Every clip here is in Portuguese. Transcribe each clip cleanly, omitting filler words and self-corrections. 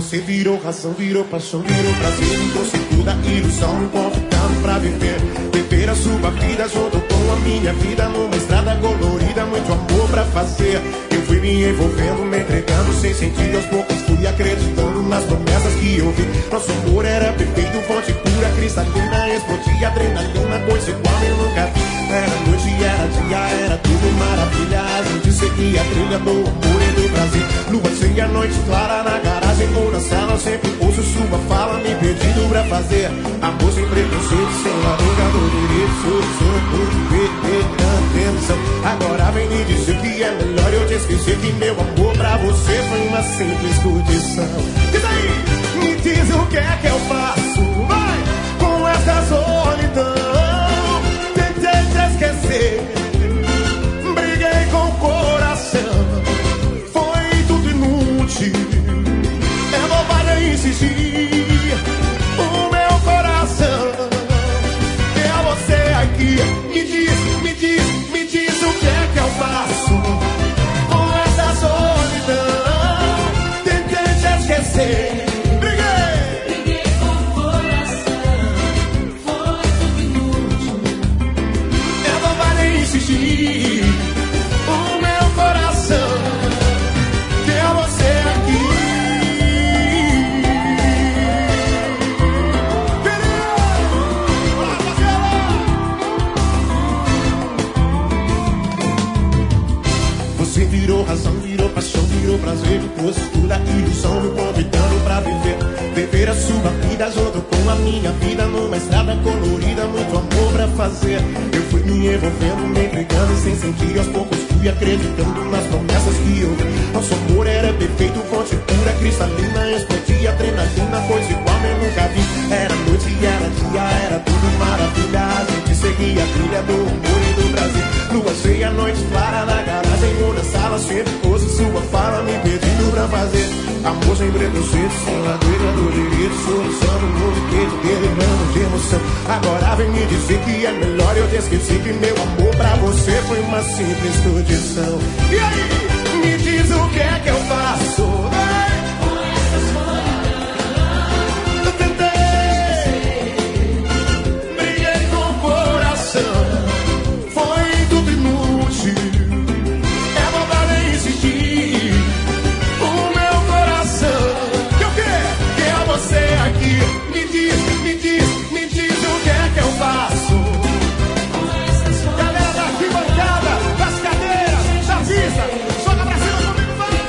Você virou razão, virou paixão, virou prazer. Me trouxe toda a ilusão, me convidando pra viver. Viver a sua vida junto com a minha vida. Numa estrada colorida, muito amor pra fazer. Eu fui me envolvendo, me entregando sem sentido. Aos poucos fui acreditando nas promessas que eu vi. Nosso amor era perfeito, fonte pura, cristalina. Explodia adrenalina, coisa igual eu nunca vi. Era noite, era dia, era tudo maravilha. A gente seguia a trilha do amor e do prazer. Lua cheia, noite clara na garagem ou na sala. Sempre ouço sua fala, me pedindo pra fazer amor sem preconceito, sem laranja do direito. Sou por viver atenção. Agora vem me dizer que é melhor eu te esquecer. Que meu amor pra você foi uma simples curtição. Diz aí, me diz o que é que eu faço, vai, com essa solidão. Tentei te esquecer, briguei com o coração. Foi tudo inútil, é bobagem insistir. O meu coração quer você aqui. Me diz o que é que eu faço com essa solidão. Tentei te esquecer, briguei com o coração. Foi tudo inútil, é bobagem insistir. O meu coração quer você aqui. Você virou razão, virou paixão, virou prazer. Trouxe toda a ilusão, me convidando pra viver. Viver a sua vida junto com a minha vida. Numa estrada colorida, muito amor pra fazer. Eu fui me envolvendo, me entregando sem sentir. Aos poucos fui acreditando nas promessas que eu vi. Nosso amor era perfeito, fonte pura, cristalina. Explodia adrenalina, coisa igual eu nunca vi. Era noite, era dia, era tudo maravilha. A gente seguia a trilha do amor e do prazer. Lua cheia, noite clara na garagem ou na sala. Sempre ouço sua fala, me pedindo pra fazer amor sem preconceito, sem ladeira do direito. Solução no mundo inteiro, delirando de emoção. Agora vem me dizer que é melhor eu te esquecer. Que meu amor pra você foi uma simples curtição. E aí, me diz o que é que eu faço, vai, com essa solidão. Eu tentei, briguei com o coração. Foi tudo inútil, é bobagem insistir. O meu coração que eu quer você aqui. Me diz o que é que eu faço. Galera da arquibancada, das cadeiras, da pista, joga pra cima comigo, vai!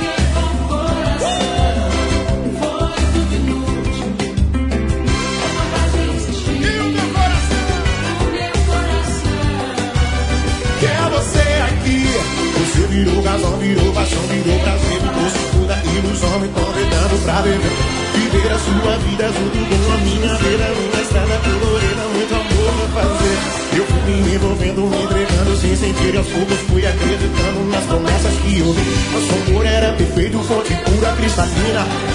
Foi tudo inútil, é bobagem insistir. E o meu coração quer você aqui. Você virou razão, virou paixão, virou prazer. Me trouxe toda a ilusão, me convidando pra viver. Viver a sua vida junto com a minha vida. Numa estrada colorida, muito amor pra fazer. Eu fui me envolvendo, me entregando sem sentir. Aos poucos fui acreditando nas promessas que eu vi. Nosso amor era perfeito, fonte pura, cristalina.